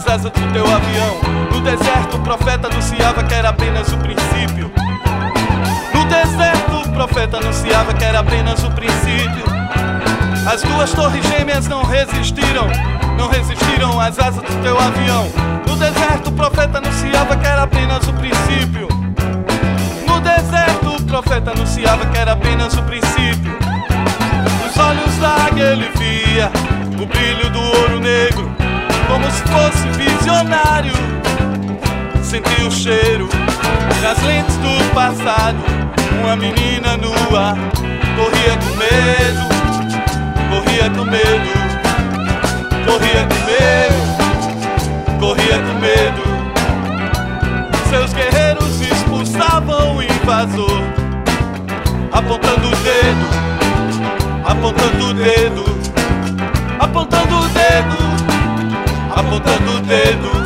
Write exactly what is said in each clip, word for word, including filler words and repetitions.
asas do teu avião. No deserto o profeta anunciava que era apenas o princípio. No deserto o profeta anunciava que era apenas o princípio. As duas torres gêmeas não resistiram, não resistiram às asas do teu avião. No deserto o profeta anunciava que era apenas o princípio. No deserto o profeta anunciava que era apenas o princípio. Nos olhos da águia ele via o brilho do ouro negro, como se fosse visionário. Sentia o cheiro das lentes do passado. Uma menina nua corria com medo, corria com medo, corria com medo, corria com medo. Seus guerreiros expulsavam o invasor, apontando o dedo, apontando o dedo, apontando o dedo, apontando o dedo.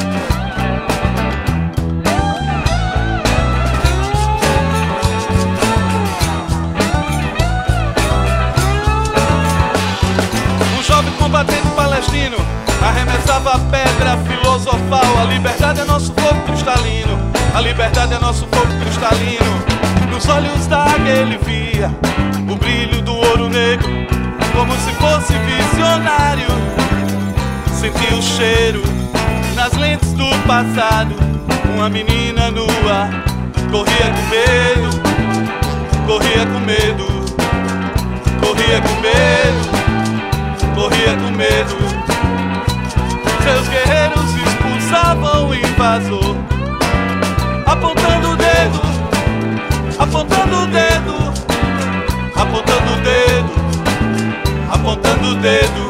Combatente palestino arremessava a pedra filosofal. A liberdade é nosso fogo cristalino, a liberdade é nosso fogo cristalino. Nos olhos da águia ele via o brilho do ouro negro, como se fosse visionário. Sentia o cheiro nas lentes do passado. Uma menina nua corria com medo, corria com medo, corria com medo, corria com medo. Seus guerreiros expulsavam o invasor, apontando o dedo, apontando o dedo, apontando o dedo, apontando o dedo.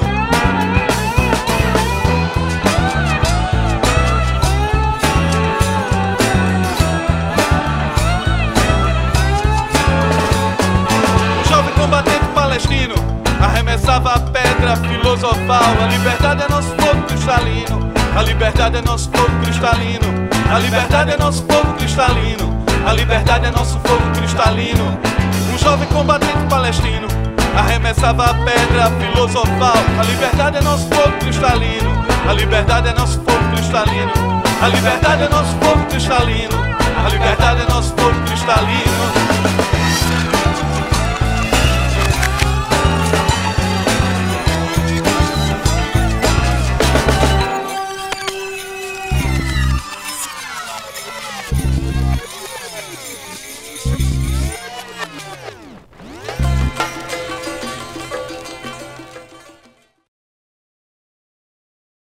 Um jovem combatente palestino arremessava a pedra filosofal. A liberdade é nosso fogo cristalino, a liberdade é nosso fogo cristalino, a liberdade é nosso fogo cristalino, a liberdade é nosso fogo cristalino. Um jovem combatente palestino arremessava a pedra filosofal. A liberdade é nosso fogo cristalino, a liberdade é nosso fogo cristalino, a liberdade é nosso fogo cristalino, a liberdade é nosso fogo cristalino.